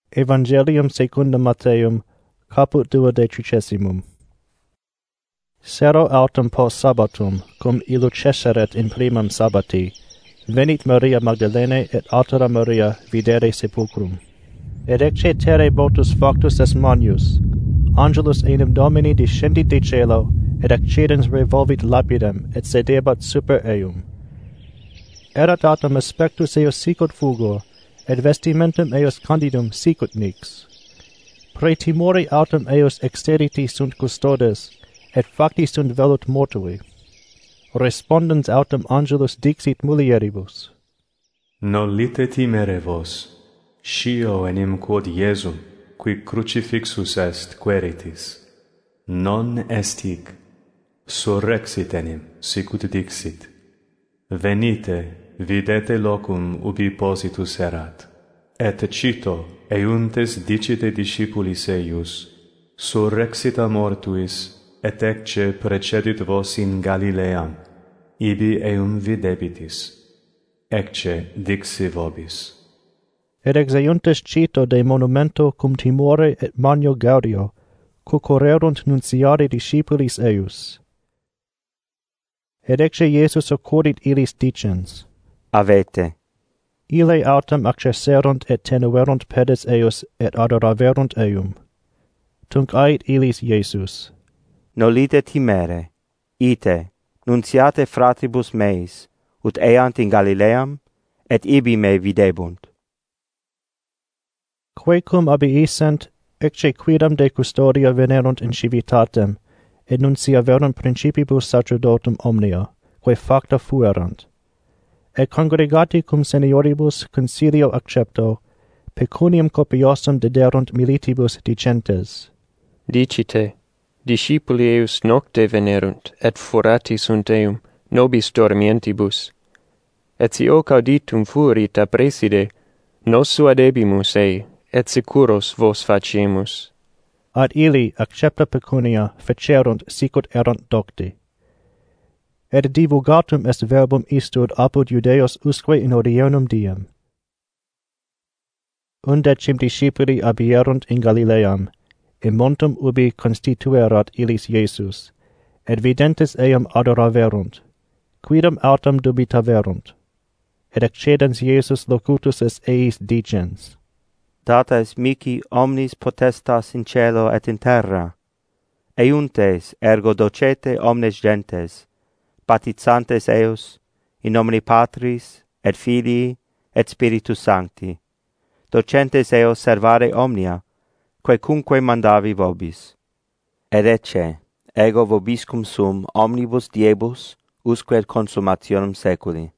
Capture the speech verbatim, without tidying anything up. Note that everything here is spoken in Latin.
Evangelium secundum Matteum, caput duodecimum. Sero autem post sabbatum, cum illu cesseret in primum sabbati, venit Maria Magdalene et altera Maria videre sepulcrum. Et ecce terre motus factus est manius, angelus enim Domini descendit de caelo, et accedens revolvit lapidem, et sedebat super eum. Erat autem aspectus eos sicut fulgor, et vestimentum eos candidum sicut nix. Pre timore autem eos exteriti sunt custodes, et facti sunt velut mortui. Respondens autem angelus dixit mulieribus. Nolite timere vos, scio enim quod Iesum, qui crucifixus est, queritis. Non est hic, surrexit enim, sicut dixit. Venite, videte locum ubi positus erat. Et cito, euntes dicite discipulis eius, surrexit a mortuis, et ecce precedit vos in Galileam, ibi eum videbitis. Ecce dixi vobis. Et exeuntest cito de monumento cum timore et magno gaudio, cucorerunt nunciare discipulis eius. Et ecce Iesus accordit illis dicens. Avete. Ille autem accesserunt et tenuerunt pedes eius et adoraverunt eum. Tunc ait illis Iesus. Nolite timere, ite, nunciate fratribus meis, ut eant in Galileam, et ibi me videbunt. Quaecum abiescent, ecce quidam de custodia venerunt in civitatem, et nunciaverunt principibus sacerdotum omnia, quae facta fuerant. Et congregati cum senioribus concilio accepto, pecuniam copiosum dederunt militibus dicentes. Dicite, discipuli eius nocte venerunt, et furati sunt eum, nobis dormientibus. Et si hoc auditum furit a praeside, nos suadebimus ei, et securos vos faciemus. Ad illi accepta pecunia fecerunt sicut erant docti. Et divulgatum est verbum istud apud Judeos usque in odiernom diem. Undecim discipuli abierunt in Galileam, in montum ubi constituerat illis Iesus, et videntes eam adoraverunt, quidam autem dubitaverunt. Et accedens Iesus locutus est eis dicens. Data est mihi omnis potestas in cielo et in terra. Euntes ergo docete omnes gentes, patizantes eus, in nomine Patris, et Filii, et Spiritus Sancti, docentes eos servare omnia, quecunque mandavi vobis. Et ecce, ego vobiscum sum omnibus diebus, usque ad consummationem saeculi.